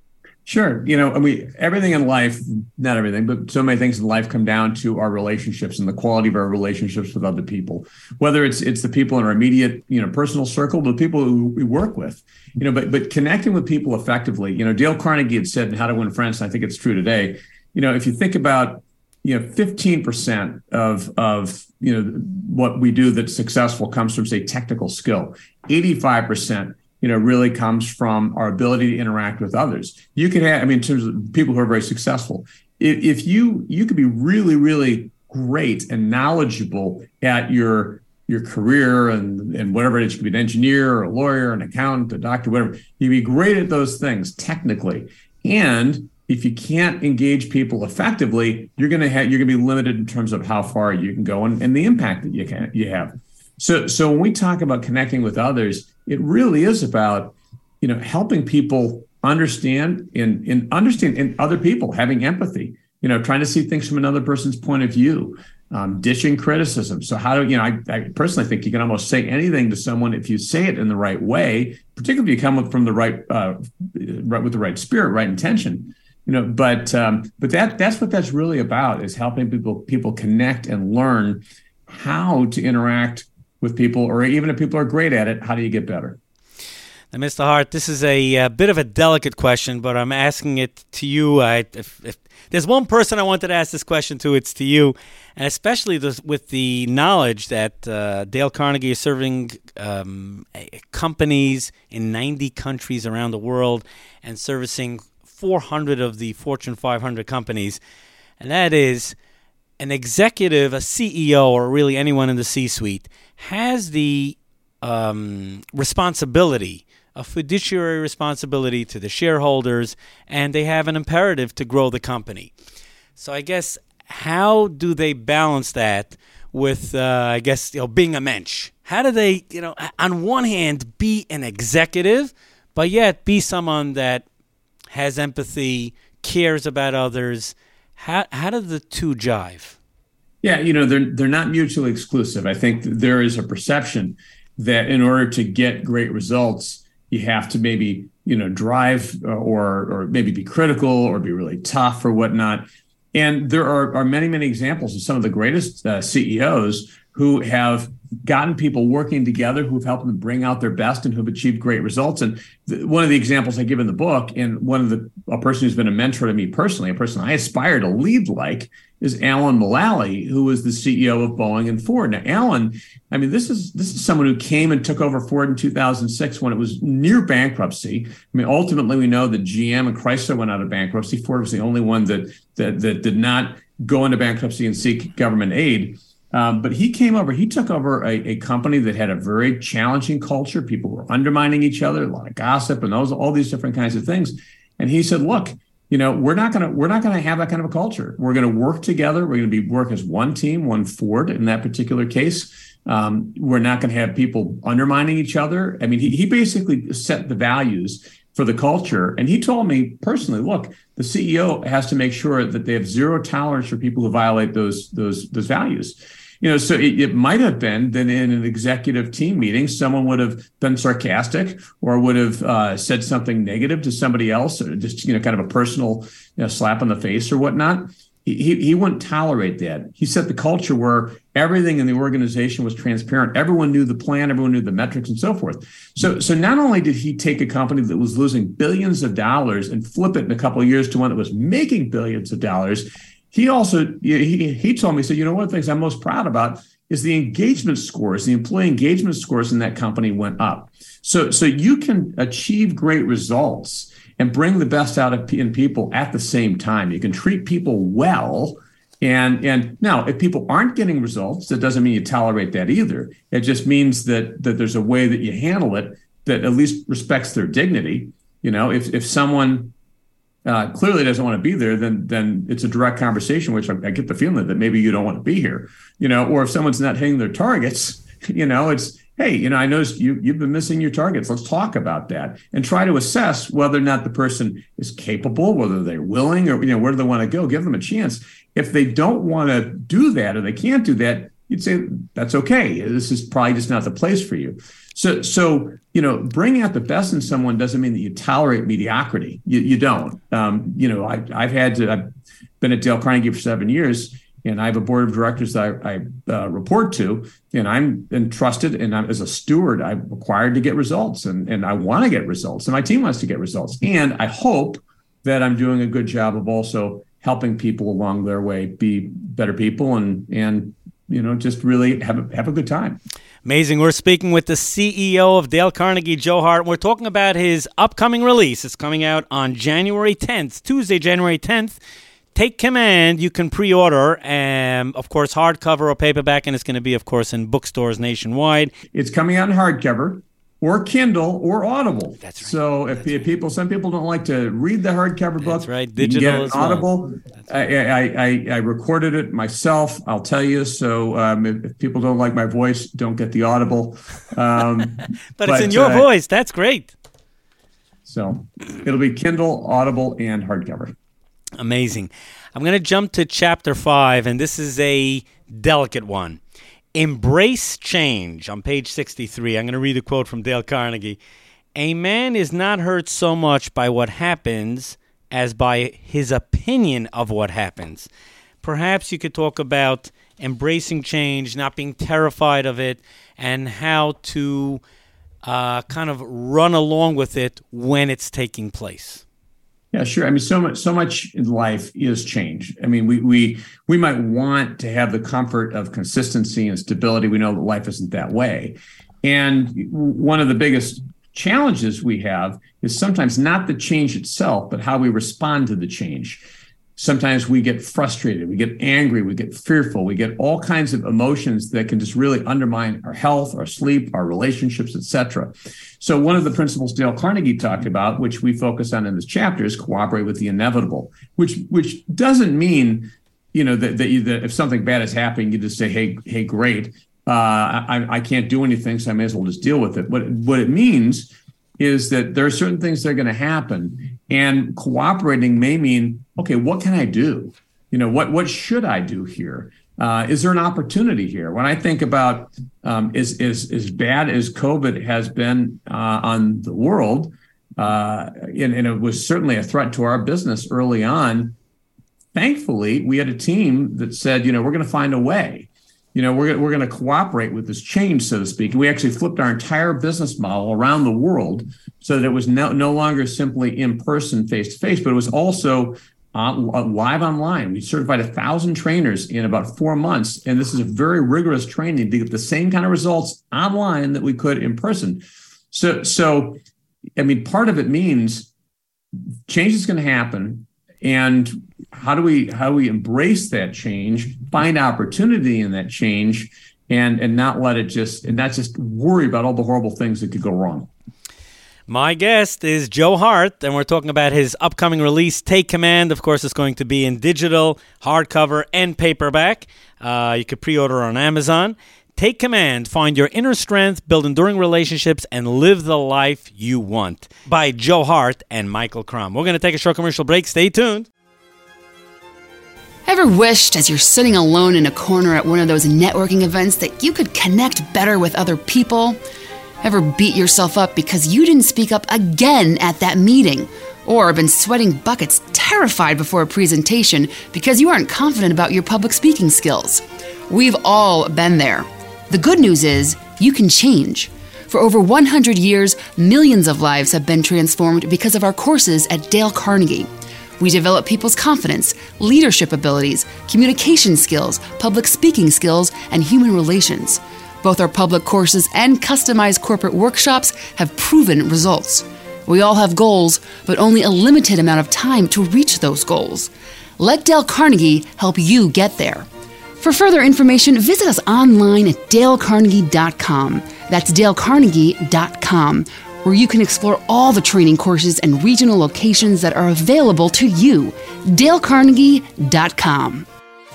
Sure. You know, I mean, everything in life, not everything, but so many things in life come down to our relationships and the quality of our relationships with other people, whether it's it's the people in our immediate, you know, personal circle, the people who we work with, you know, but but connecting with people effectively. You know, Dale Carnegie had said in How to Win Friends, and I think it's true today, you know, if you think about, you know, fifteen percent of of you know, what we do that's successful comes from, say, technical skill. eighty-five percent, you know, really comes from our ability to interact with others. You can have, I mean, in terms of people who are very successful, if, if you, you could be really, really great and knowledgeable at your your career and, and whatever it is. You could be an engineer or a lawyer, an accountant, a doctor, whatever. You'd be great at those things technically. And if you can't engage people effectively, you're going to have, you're going to be limited in terms of how far you can go and, and the impact that you can, you have. So, so when we talk about connecting with others, it really is about, you know, helping people understand and, and understand and other people, having empathy, you know, trying to see things from another person's point of view. Um, ditching criticism. So how do, you know, I, I personally think you can almost say anything to someone if you say it in the right way, particularly if you come up from the right, uh, right with the right spirit, right intention, you know, but, um, but that, that's what that's really about, is helping people, people connect and learn how to interact with people, or even if people are great at it, how do you get better? Now, Mister Hart, this is a, a bit of a delicate question, but I'm asking it to you. I, if, if there's one person I wanted to ask this question to, it's to you, and especially this, with the knowledge that uh, Dale Carnegie is serving um, companies in ninety countries around the world and servicing four hundred of the Fortune five hundred companies, and that is an executive, a C E O, or really anyone in the C-suite has the um, responsibility, a fiduciary responsibility to the shareholders, and they have an imperative to grow the company. So I guess, how do they balance that with, uh, I guess, you know, being a mensch? How do they, you know, on one hand, be an executive, but yet be someone that has empathy, cares about others? How how do the two jive? Yeah, you know, they're they're not mutually exclusive. I think there is a perception that in order to get great results, you have to maybe, you know, drive or or maybe be critical or be really tough or whatnot. And there are, are many, many examples of some of the greatest uh, C E Os who have gotten people working together, who've helped them bring out their best and who've achieved great results. And th- one of the examples I give in the book, and one of the a person who's been a mentor to me personally, a person I aspire to lead like, is Alan Mulally, who was the C E O of Boeing and Ford. Now, Alan, I mean, this is this is someone who came and took over Ford in two thousand six when it was near bankruptcy. I mean, ultimately, we know that G M and Chrysler went out of bankruptcy. Ford was the only one that that, that did not go into bankruptcy and seek government aid. Um, but he came over, he took over a, a company that had a very challenging culture. People were undermining each other, a lot of gossip and those, all these different kinds of things. And he said, look, you know, we're not going to, we're not going to have that kind of a culture. We're going to work together. We're going to be work as one team, one Ford in that particular case. Um, we're not going to have people undermining each other. I mean, he, he basically set the values for the culture. And he told me personally, look, the C E O has to make sure that they have zero tolerance for people who violate those, those, those values. You know, so it, it might have been that in an executive team meeting, someone would have been sarcastic or would have uh, said something negative to somebody else, or just, you know, kind of a personal, you know, slap on the face or whatnot. He, he wouldn't tolerate that. He set the culture where everything in the organization was transparent. Everyone knew the plan, everyone knew the metrics and so forth. So, so not only did he take a company that was losing billions of dollars and flip it in a couple of years to one that was making billions of dollars, he also, he, he told me, he said, you know, one of the things I'm most proud about is the engagement scores, the employee engagement scores in that company went up. So, so you can achieve great results and bring the best out of in people at the same time. You can treat people well. And, and now, if people aren't getting results, that doesn't mean you tolerate that either. It just means that, that there's a way that you handle it that at least respects their dignity. You know, if, if someone uh, clearly doesn't want to be there, then, then it's a direct conversation, which I, I get the feeling that maybe you don't want to be here, you know, or if someone's not hitting their targets, you know, it's, hey, you know, I noticed you, you've been missing your targets. Let's talk about that and try to assess whether or not the person is capable, whether they're willing, or, you know, where do they want to go? Give them a chance. If they don't want to do that or they can't do that, you'd say, that's okay. This is probably just not the place for you. So, so you know, bringing out the best in someone doesn't mean that you tolerate mediocrity. You, you don't. Um, you know, I, I've had to, I've been at Dale Carnegie for seven years. And I have a board of directors that I, I uh, report to, and I'm entrusted, and I'm, as a steward, I'm required to get results, and, and I want to get results, and my team wants to get results. And I hope that I'm doing a good job of also helping people along their way be better people and and you know, just really have a, have a good time. Amazing. We're speaking with the C E O of Dale Carnegie, Joe Hart. We're talking about his upcoming release. It's coming out on January tenth, Tuesday, January tenth. Take Command. You can pre-order, um, of course, hardcover or paperback, and it's going to be, of course, in bookstores nationwide. It's coming out in hardcover or Kindle or Audible. That's right. So if, if people, some people don't like to read the hardcover book. That's right. Digital you can get it as well. Audible. I, I, I, I recorded it myself, I'll tell you. So um, if, if people don't like my voice, don't get the Audible. Um, but, but it's in your uh, voice. That's great. So it'll be Kindle, Audible, and hardcover. Amazing. I'm going to jump to chapter five, and this is a delicate one. Embrace change. On page sixty-three, I'm going to read a quote from Dale Carnegie. A man is not hurt so much by what happens as by his opinion of what happens. Perhaps you could talk about embracing change, not being terrified of it, and how to uh, kind of run along with it when it's taking place. Yeah, sure. I mean, so much, so much in life is change. I mean, we we we might want to have the comfort of consistency and stability. We know that life isn't that way. And one of the biggest challenges we have is sometimes not the change itself, but how we respond to the change. Sometimes we get frustrated, we get angry, we get fearful, we get all kinds of emotions that can just really undermine our health, our sleep, our relationships, et cetera. So one of the principles Dale Carnegie talked about, which we focus on in this chapter, is cooperate with the inevitable, which which doesn't mean, you know, that, that, you, that if something bad is happening, you just say, hey, hey, great, uh, I, I can't do anything, so I may as well just deal with it. What, what it means is that there are certain things that are going to happen, and cooperating may mean, okay, what can I do? You know, what what should I do here? Uh, is there an opportunity here? When I think about um, is is as bad as COVID has been uh, on the world, uh, and, and it was certainly a threat to our business early on. Thankfully, we had a team that said, you know, we're going to find a way. You know, we're we're going to cooperate with this change, so to speak. And we actually flipped our entire business model around the world so that it was no, no longer simply in person, face to face, but it was also uh, live online. We certified a thousand trainers in about four months, and this is a very rigorous training to get the same kind of results online that we could in person. So, so I mean, part of it means change is going to happen, and how do we how do we embrace that change, find opportunity in that change, and and not let it just and not just worry about all the horrible things that could go wrong. My guest is Joe Hart, and we're talking about his upcoming release, Take Command. Of course, it's going to be in digital, hardcover, and paperback. Uh, you could pre-order on Amazon. Take Command. Find your inner strength, build enduring relationships, and live the life you want. By Joe Hart and Michael Crum. We're going to take a short commercial break. Stay tuned. Ever wished, as you're sitting alone in a corner at one of those networking events, that you could connect better with other people? Ever beat yourself up because you didn't speak up again at that meeting? Or been sweating buckets, terrified before a presentation because you aren't confident about your public speaking skills? We've all been there. The good news is, you can change. For over one hundred years, millions of lives have been transformed because of our courses at Dale Carnegie. We develop people's confidence, leadership abilities, communication skills, public speaking skills, and human relations. Both our public courses and customized corporate workshops have proven results. We all have goals, but only a limited amount of time to reach those goals. Let Dale Carnegie help you get there. For further information, visit us online at dale carnegie dot com. That's dale carnegie dot com, where you can explore all the training courses and regional locations that are available to you. dale carnegie dot com.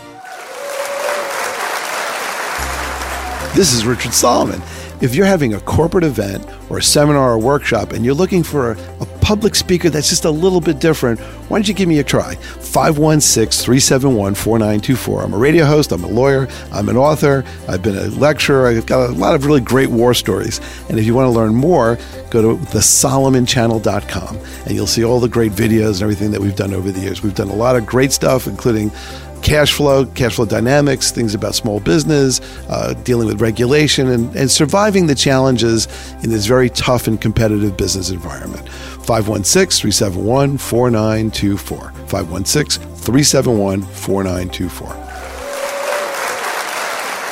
This is Richard Solomon. If you're having a corporate event or a seminar or workshop and you're looking for a, a public speaker that's just a little bit different, why don't you give me a try? five one six, three seven one, four nine two four. I'm a radio host, I'm a lawyer, I'm an author, I've been a lecturer, I've got a lot of really great war stories. And if you want to learn more, go to the solomon channel dot com and you'll see all the great videos and everything that we've done over the years. We've done a lot of great stuff, including cash flow, cash flow dynamics, things about small business, uh, dealing with regulation, and, and surviving the challenges in this very tough and competitive business environment. five one six, three seven one, four nine two four. five one six, three seven one, four nine two four.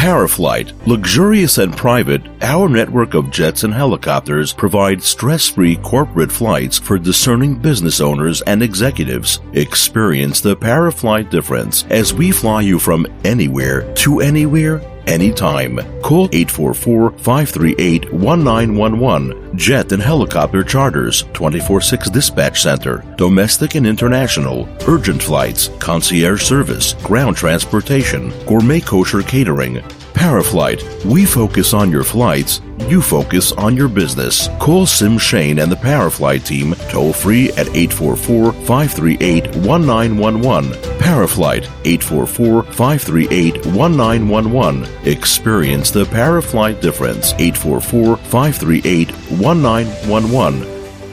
Paraflight, luxurious and private, our network of jets and helicopters provide stress-free corporate flights for discerning business owners and executives. Experience the Paraflight difference as we fly you from anywhere to anywhere, anytime. Call eight four four, five three eight, one nine one one. Jet and helicopter charters, twenty-four six dispatch center, domestic and international, urgent flights, concierge service, ground transportation, gourmet kosher catering. Paraflight, we focus on your flights, you focus on your business. Call Sim Shane and the Paraflight team toll free at eight four four, five three eight, one nine one one. Paraflight, eight four four, five three eight, one nine one one. Experience the Paraflight difference, eight four four, five three eight, one nine one one.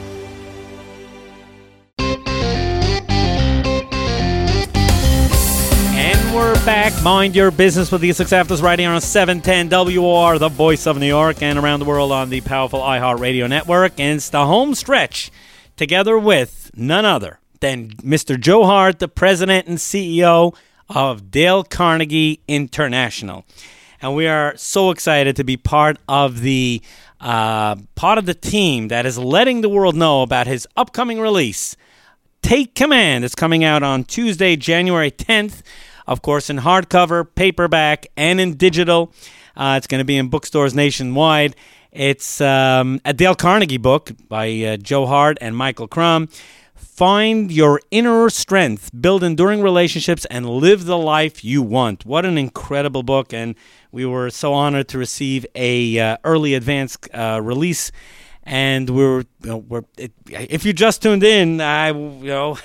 Back, Mind Your Business with the Six Afters right here on seven ten W O R, the voice of New York, and around the world on the powerful iHeart Radio Network. And it's the home stretch, together with none other than Mister Joe Hart, the president and C E O of Dale Carnegie International. And we are so excited to be part of the uh, part of the team that is letting the world know about his upcoming release, Take Command. It's coming out on Tuesday, January tenth. Of course, in hardcover, paperback, and in digital. Uh, it's going to be in bookstores nationwide. It's um, a Dale Carnegie book by uh, Joe Hart and Michael Crum. Find your inner strength, build enduring relationships, and live the life you want. What an incredible book, and we were so honored to receive a uh, early advance uh, release. And we're, you know, we're it, if you just tuned in, I, you know,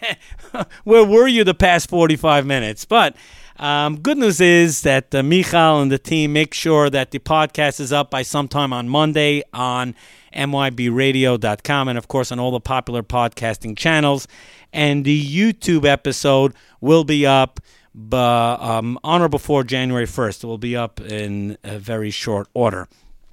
where were you the past forty-five minutes? But um, good news is that uh, Michal and the team make sure that the podcast is up by sometime on Monday on M Y B radio dot com and, of course, on all the popular podcasting channels. And the YouTube episode will be up but, um, on or before January first. It will be up in a very short order.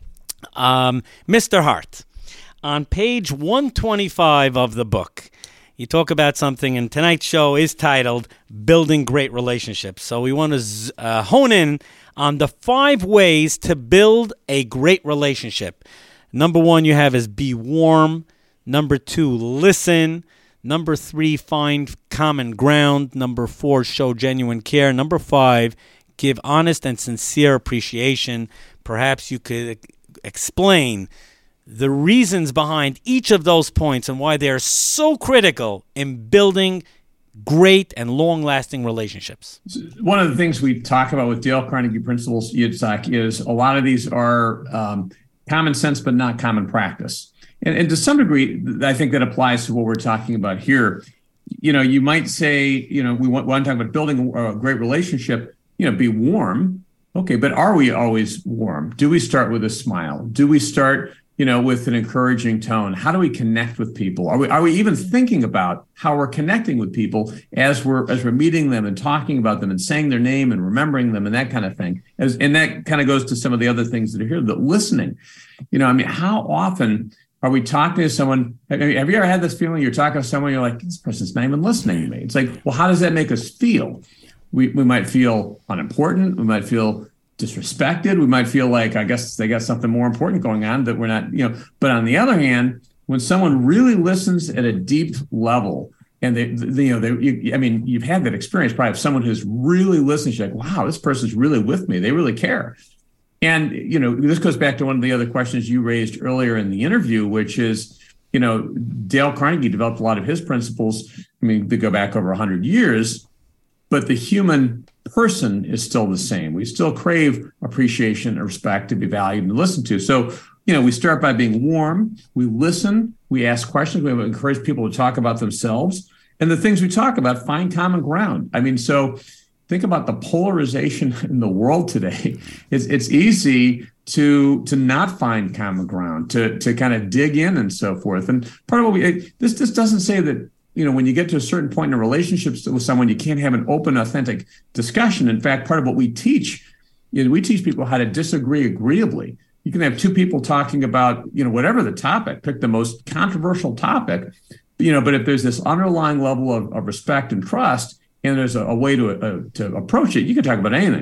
Um, Mister Hart, on page one twenty-five of the book, you talk about something, and tonight's show is titled Building Great Relationships. So we want to uh, hone in on the five ways to build a great relationship. Number one you have is be warm. Number two, listen. Number three, find common ground. Number four, show genuine care. Number five, give honest and sincere appreciation. Perhaps you could explain the reasons behind each of those points and why they are so critical in building great and long-lasting relationships. One of the things we talk about with Dale Carnegie principles, Yitzhak, is a lot of these are um, common sense but not common practice. And, and to some degree, I think that applies to what we're talking about here. You know, you might say, you know, we want, want to talk about building a great relationship, you know, be warm. Okay, but are we always warm? Do we start with a smile? Do we start, you know, with an encouraging tone? How do we connect with people? Are we are we even thinking about how we're connecting with people as we're as we're meeting them and talking about them and saying their name and remembering them and that kind of thing? As, and that kind of goes to some of the other things that are here, the listening. You know, I mean, how often are we talking to someone? Have you ever had this feeling you're talking to someone, you're like, this person's not even listening to me? It's like, well, how does that make us feel? We we might feel unimportant. We might feel disrespected. We might feel like, I guess they got something more important going on that we're not, you know. But on the other hand, when someone really listens at a deep level, and they, they you know, they, you, I mean, you've had that experience probably of someone who's really listening. You're like, wow, this person's really with me. They really care. And, you know, this goes back to one of the other questions you raised earlier in the interview, which is, you know, Dale Carnegie developed a lot of his principles. I mean, they go back over one hundred years. But the human person is still the same. We still crave appreciation and respect, to be valued and listened to. So, you know, we start by being warm. We listen. We ask questions. We encourage people to talk about themselves. And the things we talk about, find common ground. I mean, so think about the polarization in the world today. It's, it's easy to to not find common ground, to to kind of dig in and so forth. And part of what we, this, this doesn't say that, you know, when you get to a certain point in a relationship with someone, you can't have an open, authentic discussion. In fact, part of what we teach, you know, we teach people how to disagree agreeably. You can have two people talking about, you know, whatever the topic, pick the most controversial topic, you know, but if there's this underlying level of, of respect and trust, and there's a, a way to uh, to approach it, you can talk about anything.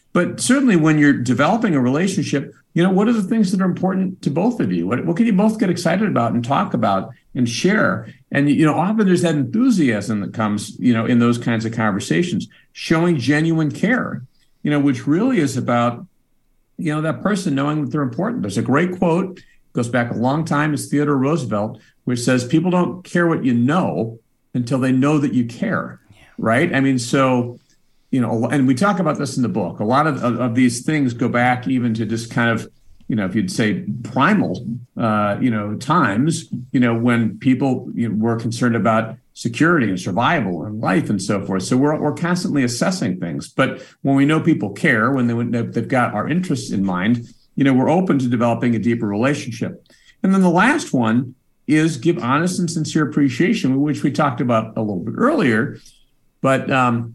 But certainly when you're developing a relationship, you know, what are the things that are important to both of you? What, what can you both get excited about and talk about and share? And, you know, often there's that enthusiasm that comes, you know, in those kinds of conversations, showing genuine care, you know, which really is about, you know, that person knowing that they're important. There's a great quote, goes back a long time, it's Theodore Roosevelt, which says, people don't care what you know until they know that you care, yeah. right? I mean, so, you know, and we talk about this in the book. A lot of, of, of these things go back even to just kind of, you know, if you'd say primal, uh, you know, times, you know, when people you know, were concerned about security and survival and life and so forth. So we're we're constantly assessing things. But when we know people care, when they, they've got our interests in mind, you know, we're open to developing a deeper relationship. And then the last one is give honest and sincere appreciation, which we talked about a little bit earlier. But um,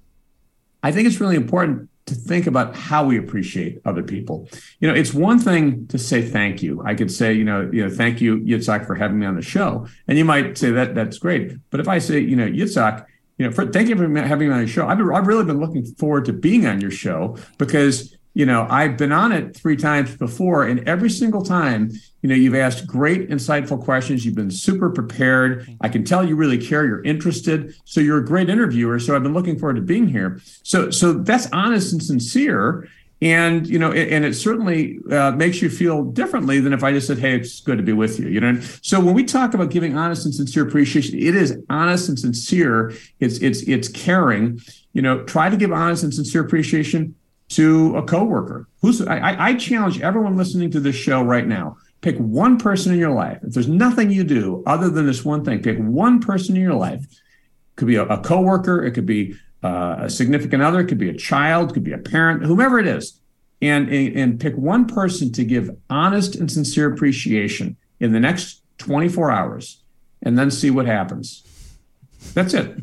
I think it's really important to think about how we appreciate other people. You know, it's one thing to say thank you. I could say, you know, you know, thank you, Yitzhak, for having me on the show. And you might say that that's great. But if I say, you know, Yitzhak, you know, for, thank you for having me on your show. I've, I've really been looking forward to being on your show because, you know, I've been on it three times before, and every single time, you know, you've asked great, insightful questions. You've been super prepared. I can tell you really care. You're interested. So you're a great interviewer. So I've been looking forward to being here. So, so that's honest and sincere. And, you know, and it certainly uh, makes you feel differently than if I just said, hey, it's good to be with you. You know, so when we talk about giving honest and sincere appreciation, it is honest and sincere. It's, it's, it's caring. You know, try to give honest and sincere appreciation to a coworker. Who's I, I challenge everyone listening to this show right now. Pick one person in your life. If there's nothing you do other than this one thing, pick one person in your life. It could be a, a coworker. It could be uh, a significant other. It could be a child. It could be a parent, whomever it is. And, and, and pick one person to give honest and sincere appreciation in the next twenty-four hours, and then see what happens. That's it.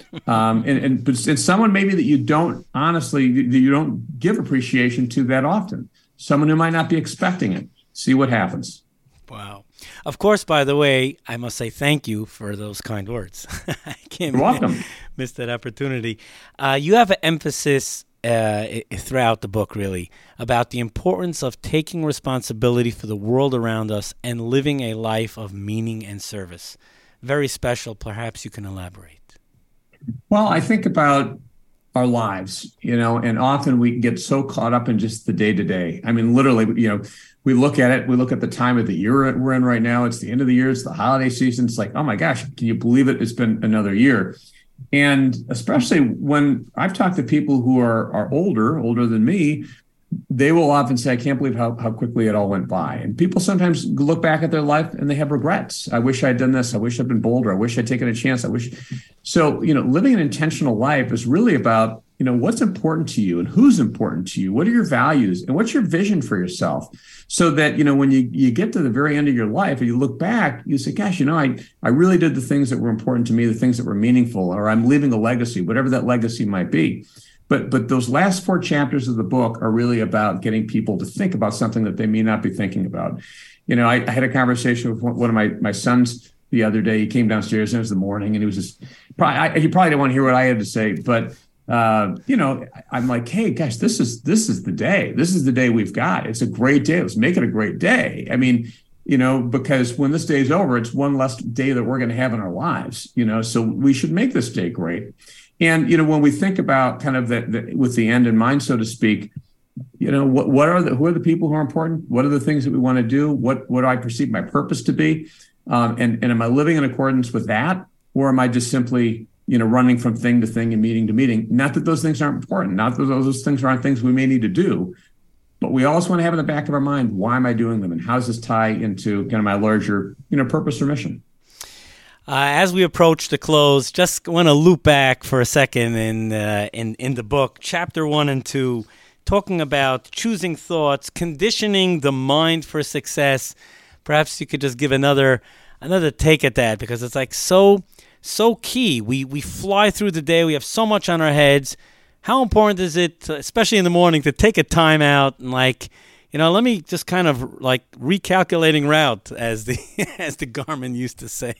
Um, and, and but it's someone maybe that you don't honestly, that you don't give appreciation to that often. Someone who might not be expecting it. See what happens. Wow. Of course, by the way, I must say thank you for those kind words. I can't You're welcome. miss that opportunity. Uh, you have an emphasis uh, throughout the book, really, about the importance of taking responsibility for the world around us and living a life of meaning and service. Very special. Perhaps you can elaborate. Well, I think about our lives, you know, and often we get so caught up in just the day to day. I mean, literally, you know, we look at it, we look at the time of the year we're in right now. It's the end of the year. It's the holiday season. It's like, oh my gosh, can you believe it? It's been another year. And especially when I've talked to people who are, are older, older than me, they will often say, I can't believe how, how quickly it all went by. And people sometimes look back at their life and they have regrets. I wish I'd done this. I wish I'd been bolder. I wish I'd taken a chance. I wish. So, you know, living an intentional life is really about, you know, what's important to you and who's important to you. What are your values and what's your vision for yourself? So that, you know, when you, you get to the very end of your life and you look back, you say, gosh, you know, I, I really did the things that were important to me, the things that were meaningful, or I'm leaving a legacy, whatever that legacy might be. But but those last four chapters of the book are really about getting people to think about something that they may not be thinking about. You know, I, I had a conversation with one of my, my sons the other day. He came downstairs and it was the morning and he was just, probably, I, he probably didn't want to hear what I had to say. But, uh, you know, I'm like, hey, gosh, this is this is the day. This is the day we've got. It's a great day. Let's make it a great day. I mean, you know, because when this day is over, it's one less day that we're going to have in our lives, you know, so we should make this day great. And, you know, when we think about kind of the, the with the end in mind, so to speak, you know, what, what are the, who are the people who are important? What are the things that we want to do? What, what do I perceive my purpose to be? Um, and, and am I living in accordance with that? Or am I just simply, you know, running from thing to thing and meeting to meeting? Not that those things aren't important. Not that those things aren't things we may need to do. But we also want to have in the back of our mind, why am I doing them? And how does this tie into kind of my larger, you know, purpose or mission? Uh, as we approach the close, just want to loop back for a second in, uh, in in the book, chapter one and two, talking about choosing thoughts, conditioning the mind for success. Perhaps you could just give another another take at that, because it's like so so key. We we fly through the day. We have so much on our heads. How important is it, especially in the morning, to take a time out and like, you know, let me just kind of like recalculating route, as the as the Garmin used to say.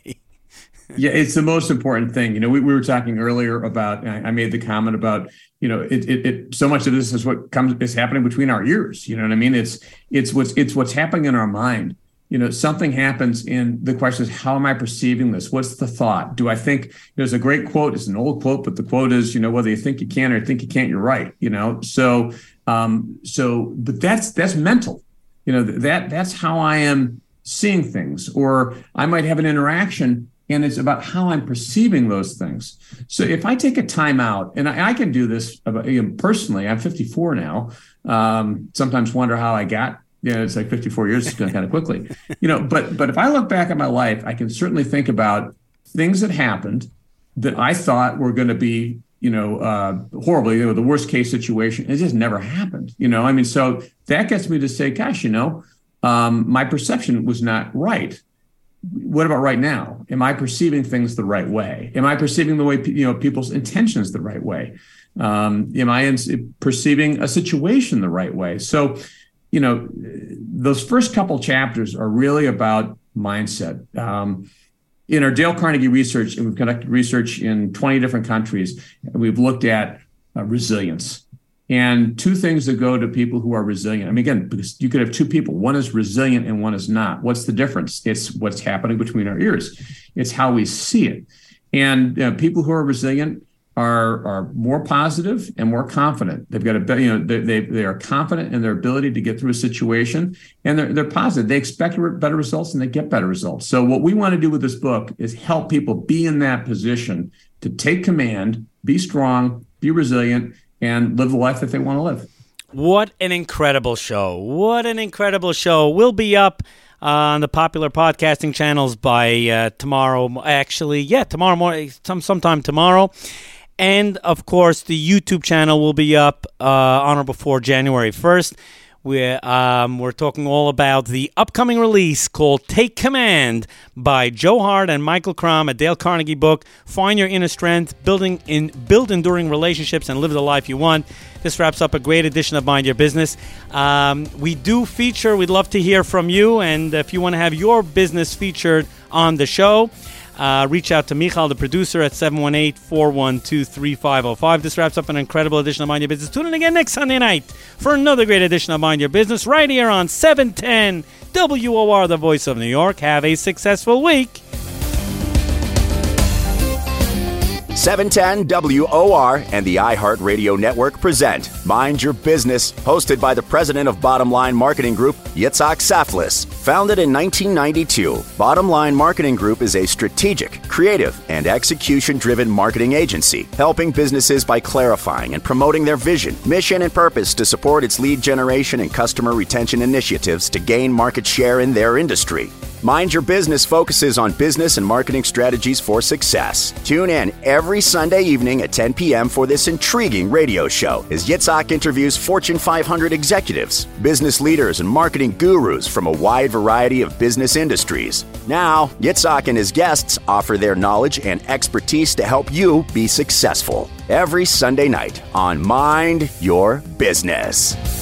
Yeah, it's the most important thing. You know, we, we were talking earlier about, I made the comment about, you know, it, it, it so much of this is what comes is happening between our ears. You know what I mean? It's it's what's it's what's happening in our mind. You know, something happens, and the question is, how am I perceiving this? What's the thought? Do I think there's a great quote? It's an old quote, but the quote is, you know, whether you think you can or think you can't, you're right. You know, so um, so, but that's that's mental. You know, that that's how I am seeing things, or I might have an interaction. And it's about how I'm perceiving those things. So if I take a time out, and I, I can do this about, you know, personally, I'm fifty-four now. Um, sometimes wonder how I got, you know, it's like fifty-four years is going kind of quickly, you know, but, but if I look back at my life, I can certainly think about things that happened that I thought were going to be, you know, uh, horribly, you know, the worst case situation. It just never happened, you know, I mean, so that gets me to say, gosh, you know, um, my perception was not right. What about right now? Am I perceiving things the right way? Am I perceiving the way, you know, people's intentions the right way? Um, am I in, perceiving a situation the right way? So, you know, those first couple chapters are really about mindset. Um, in our Dale Carnegie research, and we've conducted research in twenty different countries, we've looked at uh, resilience. And two things that go to people who are resilient. I mean, again, because you could have two people. One is resilient and one is not. What's the difference? It's what's happening between our ears. It's how we see it. And uh, people who are resilient are are more positive and more confident. They've got a, you know, they they, they are confident in their ability to get through a situation, and they're they're positive. They expect better results and they get better results. So what we want to do with this book is help people be in that position to take command, be strong, be resilient, and live the life that they want to live. What an incredible show. What an incredible show. We'll be up uh, on the popular podcasting channels by uh, tomorrow. Actually, yeah, tomorrow morning, some sometime tomorrow. And, of course, the YouTube channel will be up uh, on or before January first. We're, um, we're talking all about the upcoming release called Take Command by Joe Hart and Michael Crum, a Dale Carnegie book. Find your inner strength, building in, build enduring relationships, and live the life you want. This wraps up a great edition of Mind Your Business. Um, we do feature, we'd love to hear from you, and if you want to have your business featured on the show, Uh, reach out to Michal, the producer, at seven one eight, four one two, three five zero five. This wraps up an incredible edition of Mind Your Business. Tune in again next Sunday night for another great edition of Mind Your Business right here on seven ten W O R, the voice of New York. Have a successful week. seven ten W O R and the iHeartRadio Network present Mind Your Business, hosted by the president of Bottom Line Marketing Group, Yitzhak Saflis. Founded in nineteen ninety-two, Bottom Line Marketing Group is a strategic, creative, and execution-driven marketing agency, helping businesses by clarifying and promoting their vision, mission, and purpose to support its lead generation and customer retention initiatives to gain market share in their industry. Mind Your Business focuses on business and marketing strategies for success. Tune in every Sunday evening at ten p.m. for this intriguing radio show as Yitzhak interviews Fortune five hundred executives, business leaders, and marketing gurus from a wide variety of business industries. Now, Yitzhak and his guests offer their knowledge and expertise to help you be successful. Every Sunday night on Mind Your Business.